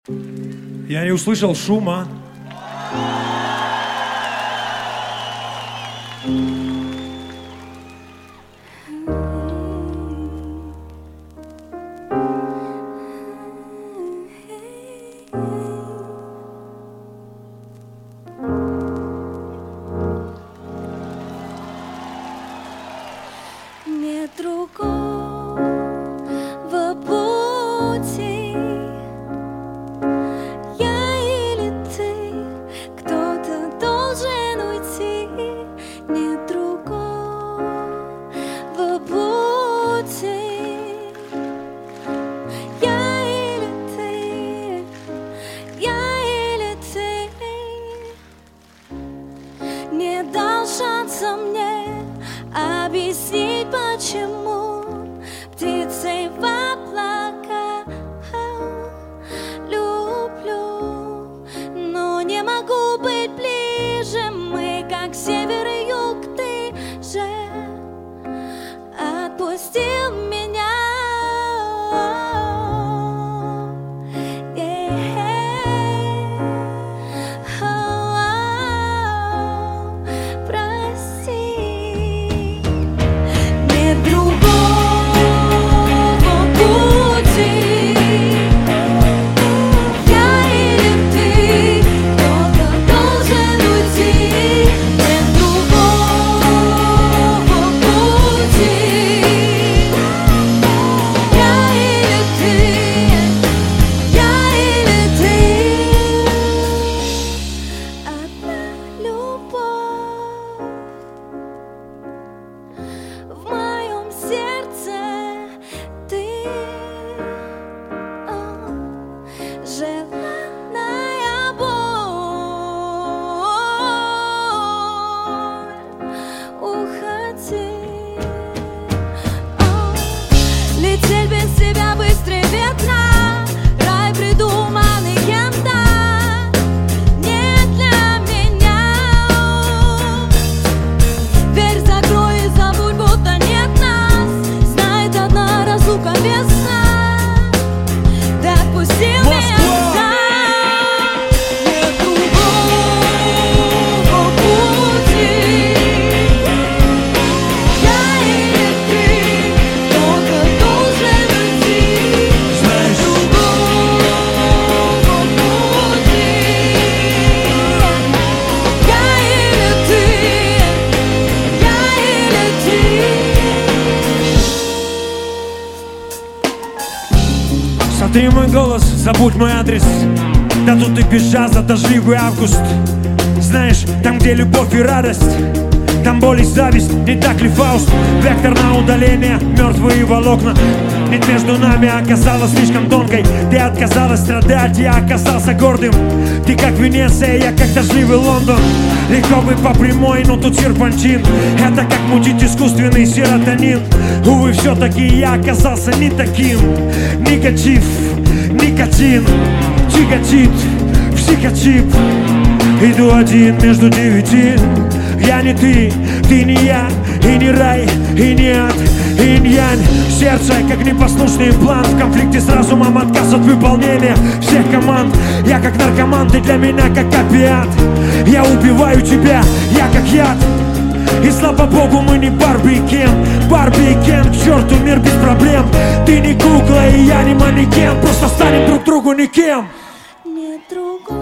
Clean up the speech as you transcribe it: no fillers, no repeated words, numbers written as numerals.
Я не услышал шума. Нет другого пути. Я или ты, кто-то должен уйти. Нет другого пути. Я или ты, я или ты. Не дал шанса мне объяснить, почему птицей в облака люблю, но не могу быть ближе. Мы как север и юг, ты же отпустил меня. В моем сердце ты, желанная боль. Уходи, лететь без тебя быстрее ветра. Рай, придуманный кем-то, не для меня. Дверь закрой и забудь, будто нет нас. Знает одна разлука без сна. Ты отпустил меня сам. Нет другого пути. Я или ты, кто-то должен уйти. Нет другого пути. Я или ты, я или ты. Смотри мой голос, забудь мой адрес. Да тут и без джаза дождливый август. Знаешь, там где любовь и радость, там боль и зависть, не так ли Фауст? Вектор на удаление, мертвые волокна. Ведь между нами оказалась слишком тонкой. Ты отказалась страдать, я оказался гордым. Ты как Венеция, я как дождливый Лондон. Легко бы по прямой, но тут серпантин. Это как мутить искусственный серотонин. Увы, все-таки я оказался не таким. Негатив, никотин, тяготит, психотип. Иду один между девяти. Я не ты, ты не я, и не рай, и не ад, и инь-янь. Сердце, как непослушный имплант, в конфликте с разумом, отказ от выполнения всех команд. Я как наркоман, ты для меня как опиат. Я убиваю тебя, я как яд. И слава богу, мы не Барби и Кен. Барби и Кен, к черту мир без проблем. Ты не кукла, и я не манекен. Просто станем друг другу никем. Нет другого